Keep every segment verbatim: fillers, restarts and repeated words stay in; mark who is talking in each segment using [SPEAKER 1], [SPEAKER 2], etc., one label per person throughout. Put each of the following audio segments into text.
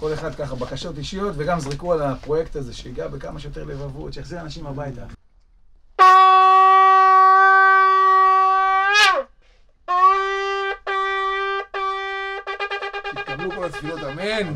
[SPEAKER 1] כל אחד ככה בקשות אישיות, וגם זריקו על הפרויקט הזה, שיגע בכמה שיותר לבבות, שיחזיר אנשים הביתה.
[SPEAKER 2] תתקבלו כל התפילות, אמן.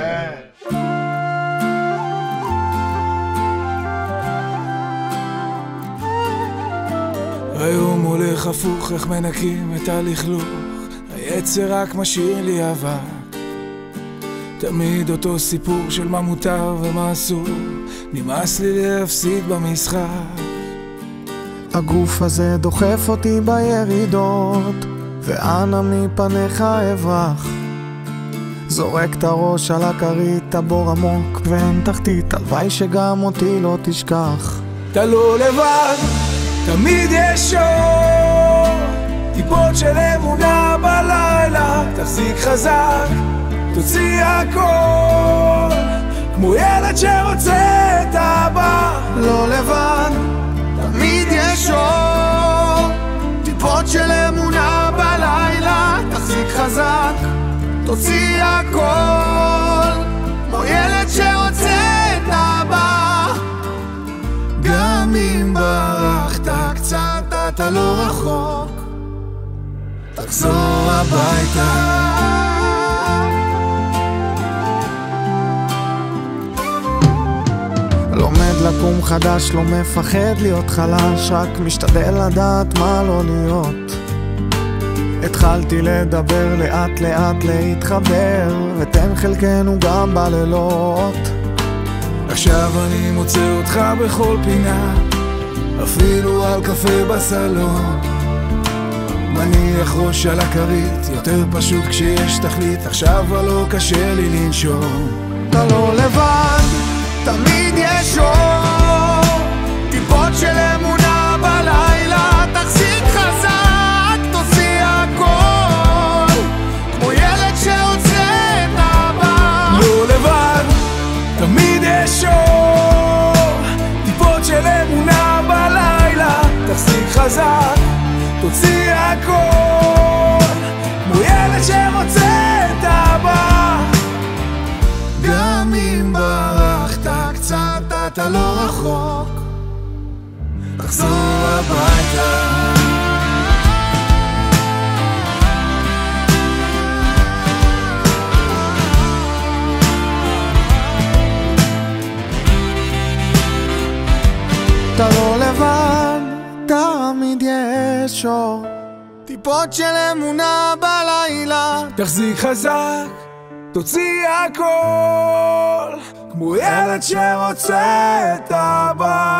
[SPEAKER 3] היום הולך הפוך, איך מנקים את הלכלוך, היצר רק משאיר לי אבק, תמיד אותו סיפור של מה מותר ומה אסור, נמאס לי להפסיד במשחק.
[SPEAKER 4] הגוף הזה דוחף אותי בירידות, ואנה מפניך אברח, זורק את הראש על הכרית, הבור עמוק ואין תחתית, הלוואי שגם אותי לא תשכח.
[SPEAKER 3] אתה לא לבד, תמיד יש אור, טיפות של אמונה בלילה, תחזיק חזק, תוציא הכל, כמו ילד שרוצה את אבא.
[SPEAKER 4] לא לבד, תמיד יש אור, טיפות של אמונה בלילה, תחזיק חזק, תוציא הכל, כמו ילד שרוצה את אבא. גם אם ברחת קצת אתה לא רחוק, תחזור הביתה. לומד לקום חדש, לא מפחד להיות חלש, רק משתדל לדעת מה לא להיות. התחלתי לדבר לאט לאט, להתחבר, ותן חלקנו גם בלילות.
[SPEAKER 3] עכשיו אני מוצא אותך בכל פינה, אפילו על קפה בסלון, מניח ראש על הכרית, יותר פשוט כשיש תכלית, עכשיו לא קשה לי לנשום.
[SPEAKER 4] אתה לא לבד, תמיד יש אור, טיפות של אמונה בלילה, תחזיק חזק, תוציא הכל, כמו ילד שרוצה את אבא.
[SPEAKER 3] לא לבד, תמיד יש אור, טיפות של אמונה בלילה, תחזיק חזק, תוציא הכל, כמו ילד שרוצה את אבא.
[SPEAKER 4] גם אם ברחת קצת אתה לא רחוק, תחזור הביתה. אתה לא לבד, תמיד יש אור, טיפות של אמונה בלילה,
[SPEAKER 3] תחזיק חזק, תוציא הכל, כמו ילד שרוצה את אבא.